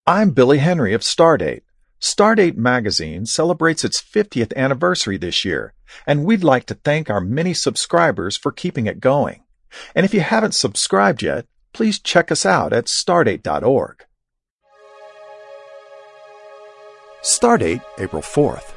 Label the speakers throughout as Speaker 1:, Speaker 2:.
Speaker 1: I'm Billy Henry of Stardate. Stardate magazine celebrates its 50th anniversary this year, and we'd like to thank our many subscribers for keeping it going. And if you haven't subscribed yet, please check us out at stardate.org. Stardate, April 4th.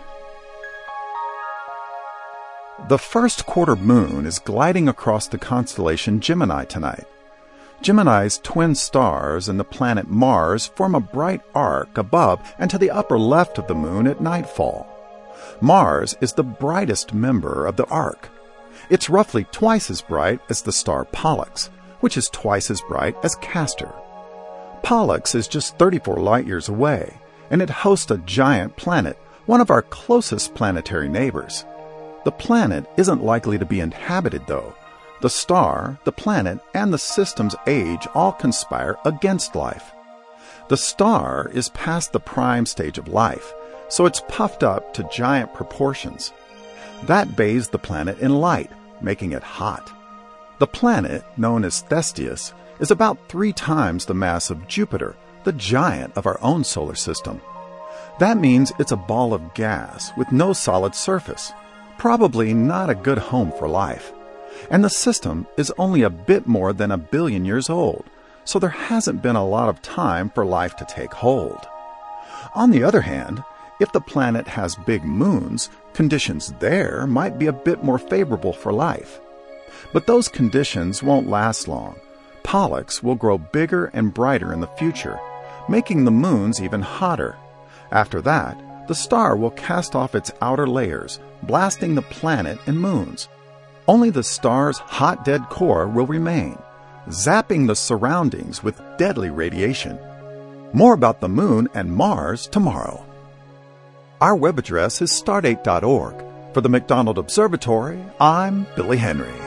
Speaker 1: The first quarter moon is gliding across the constellation Gemini tonight. Gemini's twin stars and the planet Mars form a bright arc above and to the upper left of the moon at nightfall. Mars is the brightest member of the arc. It's roughly twice as bright as the star Pollux, which is twice as bright as Castor. Pollux is just 34 light-years away, and it hosts a giant planet, one of our closest planetary neighbors. The planet isn't likely to be inhabited, though. The star, the planet, and the system's age all conspire against life. The star is past the prime stage of life, so it's puffed up to giant proportions. That bathes the planet in light, making it hot. The planet, known as Thestius, is about 3 times the mass of Jupiter, the giant of our own solar system. That means it's a ball of gas with no solid surface, probably not a good home for life. And the system is only a bit more than 1 billion years old, so there hasn't been a lot of time for life to take hold. On the other hand, if the planet has big moons, conditions there might be a bit more favorable for life. But those conditions won't last long. Pollux will grow bigger and brighter in the future, making the moons even hotter. After that, the star will cast off its outer layers, blasting the planet and moons. Only the star's hot dead core will remain, zapping the surroundings with deadly radiation. More about the moon and Mars tomorrow. Our web address is stardate.org. For the McDonald Observatory, I'm Billy Henry.